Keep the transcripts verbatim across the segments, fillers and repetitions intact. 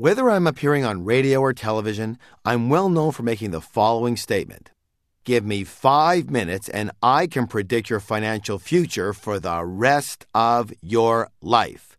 Whether I'm appearing on radio or television, I'm well known for making the following statement. Give me five minutes and I can predict your financial future for the rest of your life.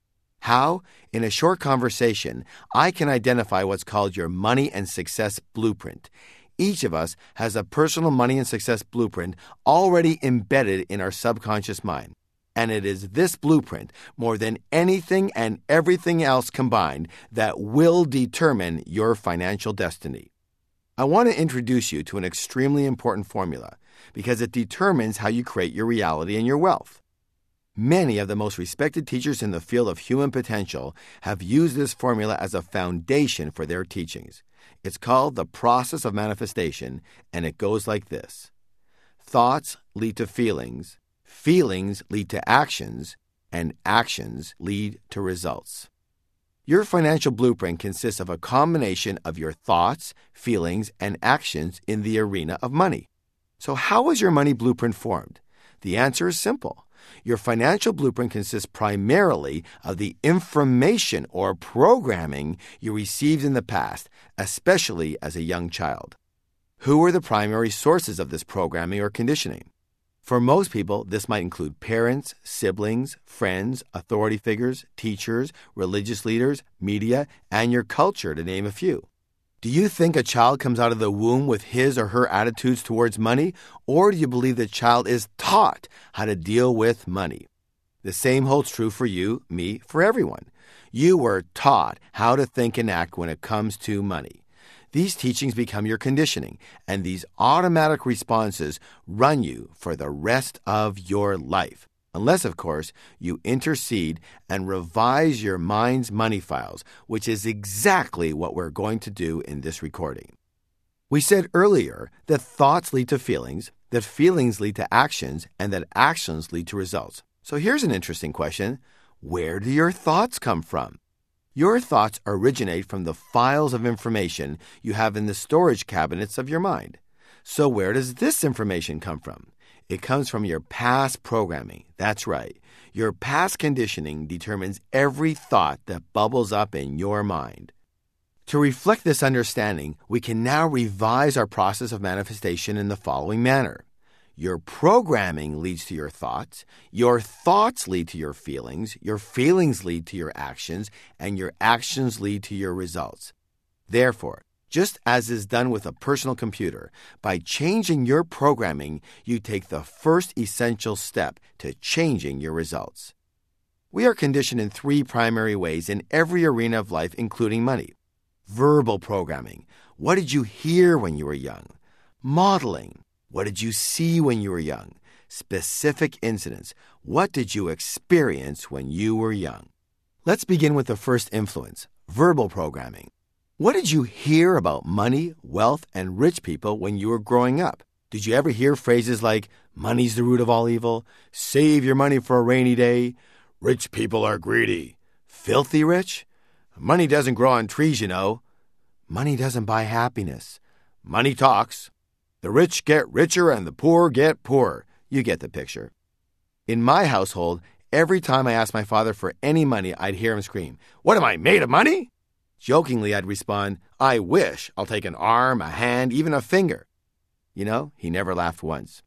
How? In a short conversation, I can identify what's called your money and success blueprint. Each of us has a personal money and success blueprint already embedded in our subconscious mind. And it is this blueprint, more than anything and everything else combined, that will determine your financial destiny. I want to introduce you to an extremely important formula because it determines how you create your reality and your wealth. Many of the most respected teachers in the field of human potential have used this formula as a foundation for their teachings. It's called the process of manifestation, and it goes like this. Thoughts lead to feelings, feelings lead to actions, and actions lead to results. Your financial blueprint consists of a combination of your thoughts, feelings, and actions in the arena of money. So how is your money blueprint formed? The answer is simple. Your financial blueprint consists primarily of the information or programming you received in the past, especially as a young child. Who are the primary sources of this programming or conditioning? For most people, this might include parents, siblings, friends, authority figures, teachers, religious leaders, media, and your culture, to name a few. Do you think a child comes out of the womb with his or her attitudes towards money, or do you believe the child is taught how to deal with money? The same holds true for you, me, for everyone. You were taught how to think and act when it comes to money. These teachings become your conditioning, and these automatic responses run you for the rest of your life. Unless, of course, you intercede and revise your mind's money files, which is exactly what we're going to do in this recording. We said earlier that thoughts lead to feelings, that feelings lead to actions, and that actions lead to results. So here's an interesting question. Where do your thoughts come from? Your thoughts originate from the files of information you have in the storage cabinets of your mind. So where does this information come from? It comes from your past programming. That's right. Your past conditioning determines every thought that bubbles up in your mind. To reflect this understanding, we can now revise our process of manifestation in the following manner. Your programming leads to your thoughts, your thoughts lead to your feelings, your feelings lead to your actions, and your actions lead to your results. Therefore, just as is done with a personal computer, by changing your programming, you take the first essential step to changing your results. We are conditioned in three primary ways in every arena of life, including money. Verbal programming. What did you hear when you were young? Modeling. What did you see when you were young? Specific incidents. What did you experience when you were young? Let's begin with the first influence, verbal programming. What did you hear about money, wealth, and rich people when you were growing up? Did you ever hear phrases like, money's the root of all evil, save your money for a rainy day, rich people are greedy, filthy rich? Money doesn't grow on trees, you know. Money doesn't buy happiness. Money talks. The rich get richer and the poor get poorer. You get the picture. In my household, every time I asked my father for any money, I'd hear him scream, "What am I, made of money?" Jokingly, I'd respond, "I wish. I'll take an arm, a hand, even a finger." You know, he never laughed once.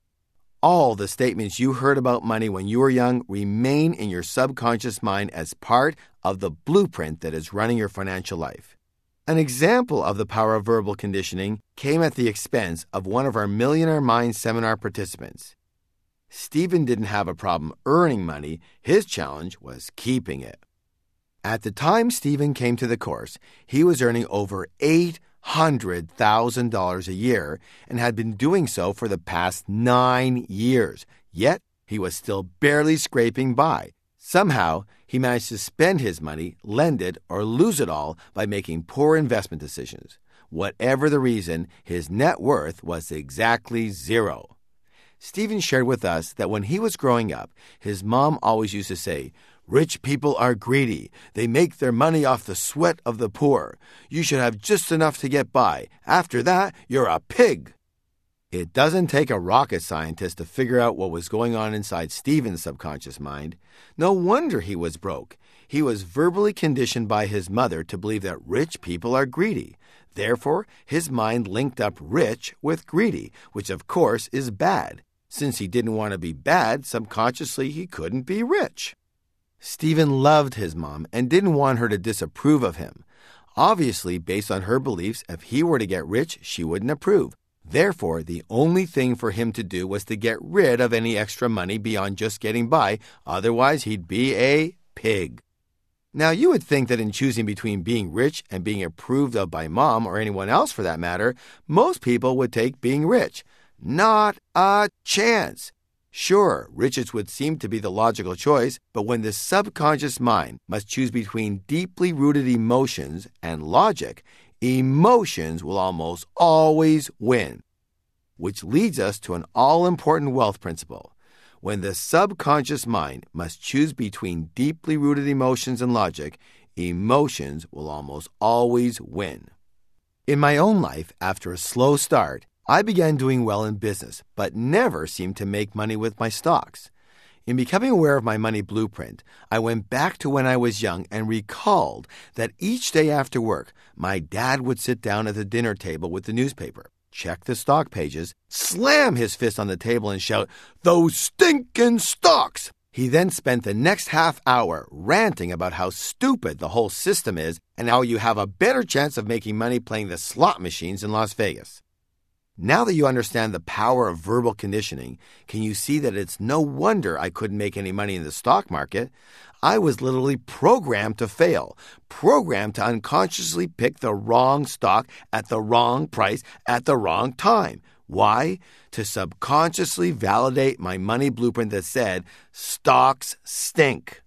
All the statements you heard about money when you were young remain in your subconscious mind as part of the blueprint that is running your financial life. An example of the power of verbal conditioning came at the expense of one of our Millionaire Mind seminar participants. Stephen didn't have a problem earning money. His challenge was keeping it. At the time Stephen came to the course, he was earning over eight hundred thousand dollars a year and had been doing so for the past nine years. Yet, he was still barely scraping by. Somehow, he managed to spend his money, lend it, or lose it all by making poor investment decisions. Whatever the reason, his net worth was exactly zero. Stephen shared with us that when he was growing up, his mom always used to say, "Rich people are greedy. They make their money off the sweat of the poor. You should have just enough to get by. After that, you're a pig." It doesn't take a rocket scientist to figure out what was going on inside Stephen's subconscious mind. No wonder he was broke. He was verbally conditioned by his mother to believe that rich people are greedy. Therefore, his mind linked up rich with greedy, which of course is bad. Since he didn't want to be bad, subconsciously he couldn't be rich. Stephen loved his mom and didn't want her to disapprove of him. Obviously, based on her beliefs, if he were to get rich, she wouldn't approve. Therefore, the only thing for him to do was to get rid of any extra money beyond just getting by, otherwise he'd be a pig. Now, you would think that in choosing between being rich and being approved of by mom or anyone else for that matter, most people would take being rich. Not a chance. Sure, riches would seem to be the logical choice, but when the subconscious mind must choose between deeply rooted emotions and logic, emotions will almost always win. Which leads us to an all-important wealth principle. When the subconscious mind must choose between deeply rooted emotions and logic, emotions will almost always win. In my own life, after a slow start, I began doing well in business, but never seemed to make money with my stocks. In becoming aware of my money blueprint, I went back to when I was young and recalled that each day after work, my dad would sit down at the dinner table with the newspaper, check the stock pages, slam his fist on the table and shout, "Those stinking stocks!" He then spent the next half hour ranting about how stupid the whole system is and how you have a better chance of making money playing the slot machines in Las Vegas. Now that you understand the power of verbal conditioning, can you see that it's no wonder I couldn't make any money in the stock market? I was literally programmed to fail, programmed to unconsciously pick the wrong stock at the wrong price at the wrong time. Why? To subconsciously validate my money blueprint that said, stocks stink.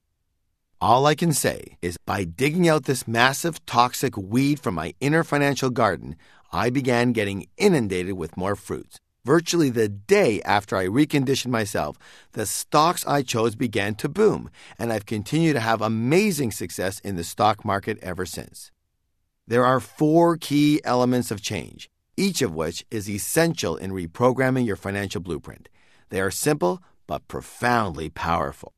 All I can say is by digging out this massive toxic weed from my inner financial garden, I began getting inundated with more fruits. Virtually the day after I reconditioned myself, the stocks I chose began to boom, and I've continued to have amazing success in the stock market ever since. There are four key elements of change, each of which is essential in reprogramming your financial blueprint. They are simple but profoundly powerful.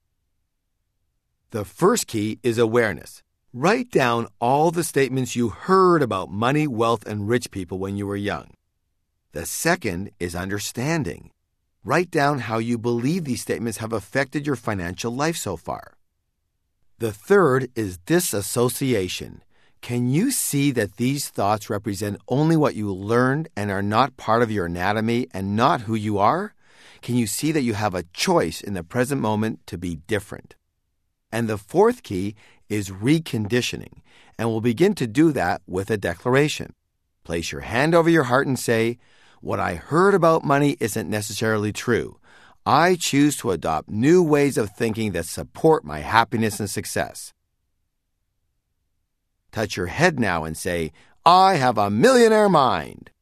The first key is awareness. Write down all the statements you heard about money, wealth, and rich people when you were young. The second is understanding. Write down how you believe these statements have affected your financial life so far. The third is disassociation. Can you see that these thoughts represent only what you learned and are not part of your anatomy and not who you are? Can you see that you have a choice in the present moment to be different? And the fourth key is reconditioning, and we'll begin to do that with a declaration. Place your hand over your heart and say, "What I heard about money isn't necessarily true. I choose to adopt new ways of thinking that support my happiness and success." Touch your head now and say, "I have a millionaire mind."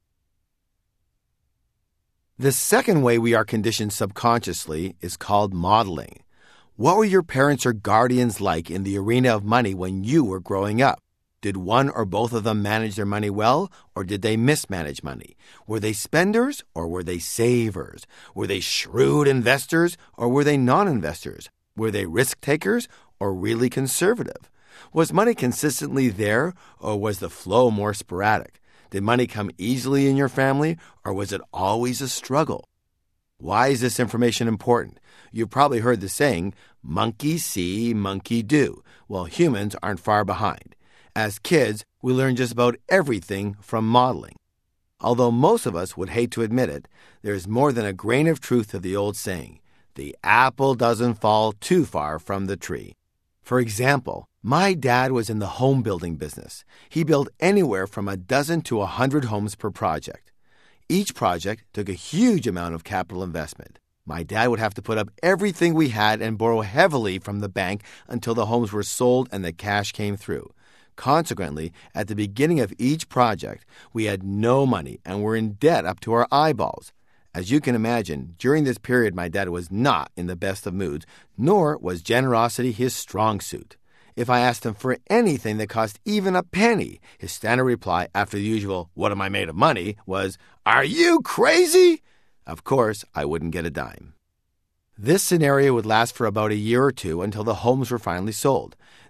The second way we are conditioned subconsciously is called modeling. What were your parents or guardians like in the arena of money when you were growing up? Did one or both of them manage their money well, or did they mismanage money? Were they spenders, or were they savers? Were they shrewd investors, or were they non-investors? Were they risk takers, or really conservative? Was money consistently there, or was the flow more sporadic? Did money come easily in your family, or was it always a struggle? Why is this information important? You've probably heard the saying, monkey see, monkey do. Well, humans aren't far behind. As kids, we learn just about everything from modeling. Although most of us would hate to admit it, there is more than a grain of truth to the old saying, the apple doesn't fall too far from the tree. For example, my dad was in the home building business. He built anywhere from a dozen to a hundred homes per project. Each project took a huge amount of capital investment. My dad would have to put up everything we had and borrow heavily from the bank until the homes were sold and the cash came through. Consequently, at the beginning of each project, we had no money and were in debt up to our eyeballs. As you can imagine, during this period, my dad was not in the best of moods, nor was generosity his strong suit. If I asked him for anything that cost even a penny, his standard reply after the usual, "What am I made of money?" was, "Are you crazy?" Of course, I wouldn't get a dime. This scenario would last for about a year or two until the homes were finally sold.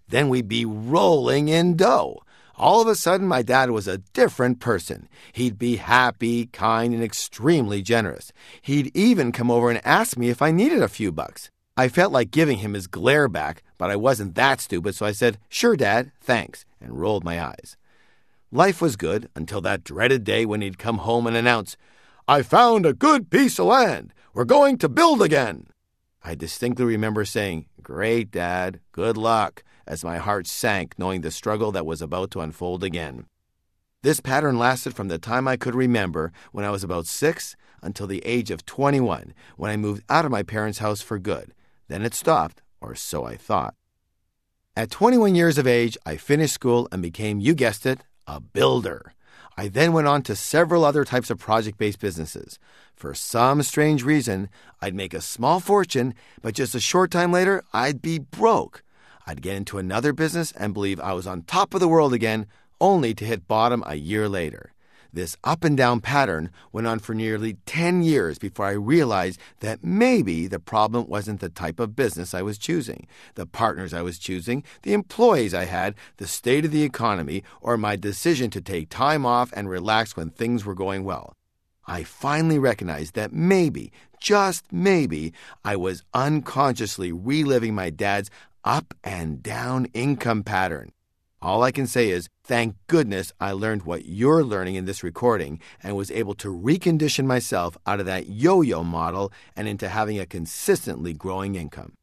Then we'd be rolling in dough. All of a sudden, my dad was a different person. He'd be happy, kind, and extremely generous. He'd even come over and ask me if I needed a few bucks. I felt like giving him his glare back, but I wasn't that stupid, so I said, "Sure, Dad, thanks," and rolled my eyes. Life was good until that dreaded day when he'd come home and announce, "I found a good piece of land. We're going to build again." I distinctly remember saying, "Great, Dad, good luck," as my heart sank knowing the struggle that was about to unfold again. This pattern lasted from the time I could remember, when I was about six, until the age of twenty-one, when I moved out of my parents' house for good. Then it stopped, or so I thought. At twenty-one years of age, I finished school and became, you guessed it, a builder. I then went on to several other types of project-based businesses. For some strange reason, I'd make a small fortune, but just a short time later, I'd be broke. I'd get into another business and believe I was on top of the world again, only to hit bottom a year later. This up and down pattern went on for nearly ten years before I realized that maybe the problem wasn't the type of business I was choosing, the partners I was choosing, the employees I had, the state of the economy, or my decision to take time off and relax when things were going well. I finally recognized that maybe, just maybe, I was unconsciously reliving my dad's up and down income pattern. All I can say is, thank goodness I learned what you're learning in this recording and was able to recondition myself out of that yo-yo model and into having a consistently growing income.